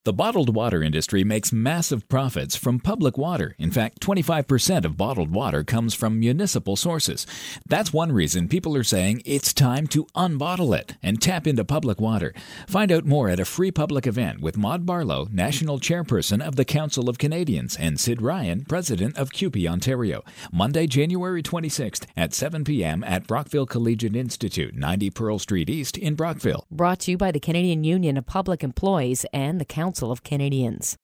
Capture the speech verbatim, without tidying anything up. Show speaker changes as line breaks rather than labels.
The bottled water industry makes massive profits from public water. In fact, twenty-five percent of bottled water comes from municipal sources. That's one reason people are saying it's time to unbottle it and tap into public water. Find out more at a free public event with Maud Barlow, National Chairperson of the Council of Canadians, and Sid Ryan, President of C U P E Ontario. Monday, January twenty-sixth at seven p.m. at Brockville Collegiate Institute, ninety Pearl Street East in Brockville.
Brought to you by the Canadian Union of Public Employees and the Council of Canadians.